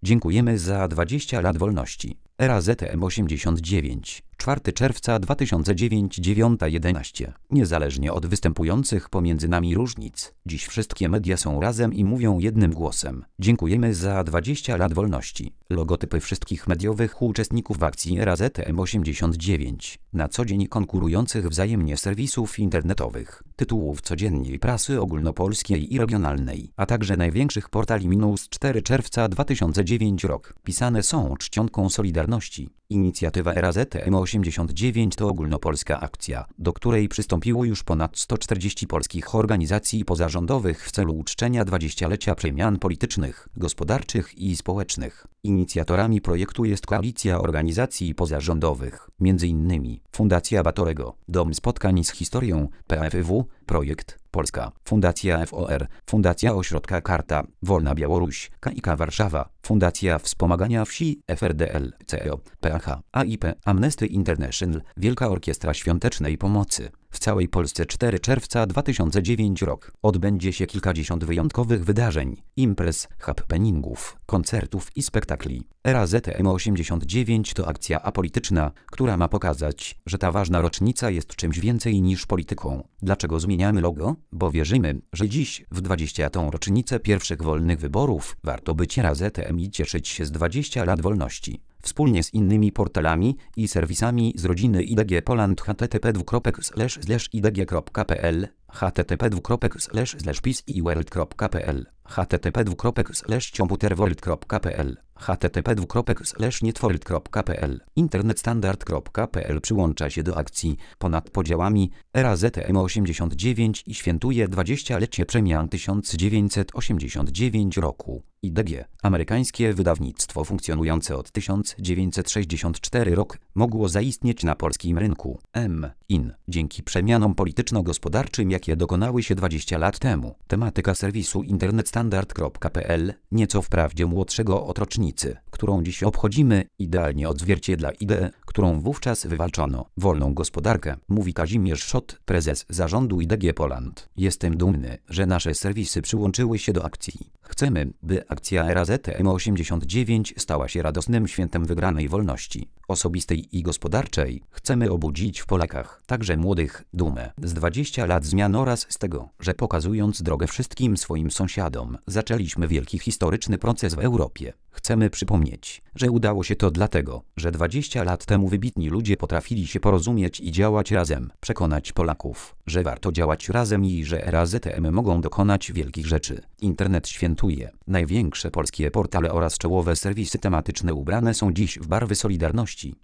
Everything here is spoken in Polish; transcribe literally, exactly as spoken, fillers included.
Dziękujemy za dwadzieścia lat wolności. Era Z T M osiemdziesiąt dziewięć. czwartego czerwca dwa tysiące dziewiątego, dziewiąta jedenaście. Niezależnie od występujących pomiędzy nami różnic, dziś wszystkie media są razem i mówią jednym głosem. Dziękujemy za dwadzieścia lat wolności. Logotypy wszystkich mediowych uczestników akcji Era Z T M osiemdziesiąt dziewięć. Na co dzień konkurujących wzajemnie serwisów internetowych, tytułów codziennej prasy ogólnopolskiej i regionalnej, a także największych portali. Minus czwartego czerwca dwa tysiące dziewiątego rok. Pisane są czcionką Solidarności. Inicjatywa Era Z T M osiemdziesiąt dziewięć to ogólnopolska akcja, do której przystąpiło już ponad sto czterdzieści polskich organizacji pozarządowych w celu uczczenia dwudziestolecia przemian politycznych, gospodarczych i społecznych. Inicjatorami projektu jest koalicja organizacji pozarządowych, między innymi Fundacja Batorego, Dom Spotkań z Historią, P F W, Projekt Polska, Fundacja F O R, Fundacja Ośrodka Karta, Wolna Białoruś, K I K Warszawa, Fundacja Wspomagania Wsi, F R D L, C E O, P A H, A I P, Amnesty International, Wielka Orkiestra Świątecznej Pomocy. W całej Polsce czwartego czerwca dwa tysiące dziewiątego rok odbędzie się kilkadziesiąt wyjątkowych wydarzeń, imprez, happeningów, koncertów i spektakli. Era Z T M osiemdziesiąt dziewięć to akcja apolityczna, która ma pokazać, że ta ważna rocznica jest czymś więcej niż polityką. Dlaczego zmieniamy logo? Bo wierzymy, że dziś, w dwudziestą rocznicę pierwszych wolnych wyborów, warto być Era Z T M i cieszyć się z dwudziestu lat wolności. Wspólnie z innymi portalami i serwisami z rodziny I D G Poland http dwukropek slash slash idg.pl http dwukropek slash slash peaceiworld.pl http dwukropek slash computerworld.pl http dwukropek slash networld.pl internetstandard.pl przyłącza się do akcji ponad podziałami. Era Z T M osiemdziesiąt dziewięć i świętuje dwudziestolecie przemian tysiąc dziewięćset osiemdziesiąt dziewiątego roku. I D G, amerykańskie wydawnictwo funkcjonujące od tysiąc dziewięćset sześćdziesiątego czwartego roku, mogło zaistnieć na polskim rynku M I N dzięki przemianom polityczno-gospodarczym, jakie dokonały się dwadzieścia lat temu. Tematyka serwisu internetstandard.pl, nieco wprawdzie młodszego od rocznicy, którą dziś obchodzimy, idealnie odzwierciedla ideę, którą wówczas wywalczono. Wolną gospodarkę, mówi Kazimierz Szot, prezes zarządu I D G Poland. Jestem dumny, że nasze serwisy przyłączyły się do akcji. Chcemy, by akcja Era Z T M osiemdziesiąt dziewięć stała się radosnym świętem wygranej wolności, osobistej i gospodarczej. Chcemy obudzić w Polakach, także młodych, dumę z dwudziestu lat zmian oraz z tego, że pokazując drogę wszystkim swoim sąsiadom, zaczęliśmy wielki historyczny proces w Europie. Chcemy przypomnieć, że udało się to dlatego, że dwadzieścia lat temu wybitni ludzie potrafili się porozumieć i działać razem, przekonać Polaków, że warto działać razem i że Era Z T M mogą dokonać wielkich rzeczy. Internet świętuje. Największe polskie portale oraz czołowe serwisy tematyczne ubrane są dziś w barwy Solidarności.